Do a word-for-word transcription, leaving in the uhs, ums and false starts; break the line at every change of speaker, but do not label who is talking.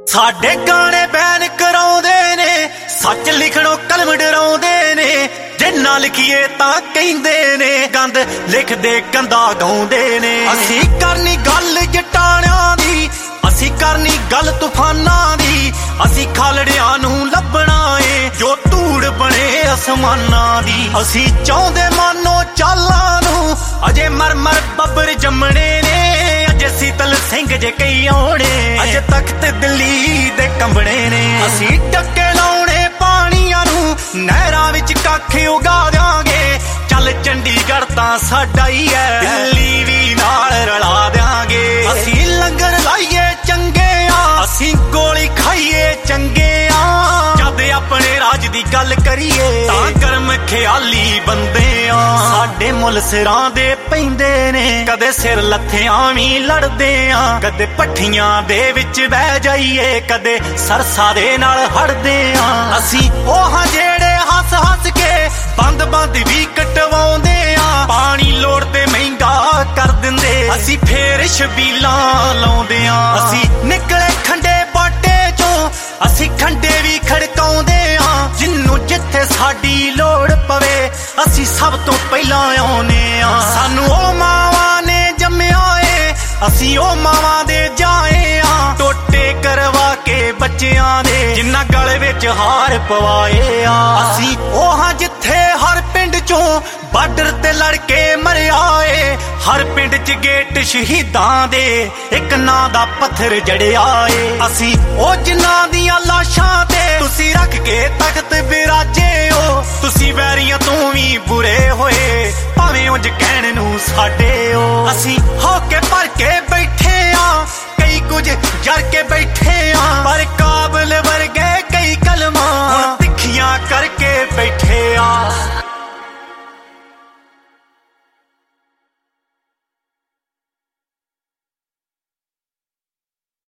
साडे गाने बैन कराउंदे ने, सच लिखणों कलम डराउंदे ने। जे ना लिखिए तां कहिंदे ने, गंद लिखदे गंदा गाउंदे ने। असीं करनी गल जटाणियां दी, असीं करनी गल तूफानां दी। असीं खालड़ियां नूं लभणा ए जो धूड़ बने आसमानां दी। असीं चाहुंदे मानो चालां नूं, अजे मर मर बब्बर जम्मणे ने। अजे शीतल सिंह जे कई आउणे, अजे तख्त दिल्ली दे कंबणे ने। असीं टक्के लाउणे पाणियां नूं, नहरां विच कख उगा देंगे। चल चंडीगढ़ तां साडा ही है, दिल्ली भी नाल रला देंगे। असीं लंगर लाइए चंगे आ, असीं गोली खाइए चंगे आ। जद अपने राज दी गल करिए तां गर्म ख्याली बंदे आ। साडे मुल सिरां दे पैंदे ने, कदे सिर लत्थियां भी लड़दे आ। कदे पट्ठियां दे विच बह जाइए, कदे सरसा दे नाल हड़दे आ। असीं ओह जेड़े हस हस के बंद बंद भी कटवाउंदे आ। पानी लोड़ ते महंगा कर दिंदे, असीं फेर छबीलां लाउंदे आ। असीं निकले खंडे बाटे चों, असीं खंडे भी खड़काउंदे आ। जिन्नू जिथे साडी लोड़ पवे, असीं सब तो पहलां आउने आ। सानू ओ मावां ने जम्मिया ए, असीं ओ मावां दे जाए आ। टोटे करवा के बच्चियां दे, जिन्ना गले विच हार पवाए आ। असीं ओह जिथे हर पिंड चों बार्डर ते लड़के मरिया ए। हर पिंड च गेट शहीदां दे, एक नां दा पत्थर जड़िया ए। असीं ओ जिन्नां दियां लाशां ते तुसीं रख के तख्त बिराजे हो। तुसीं वैरियां तों भी बुरे होए, भावें उंज कहण नूं साडे हो। असीं होके भर के बैठे आ, कई कुछ जर के बैठे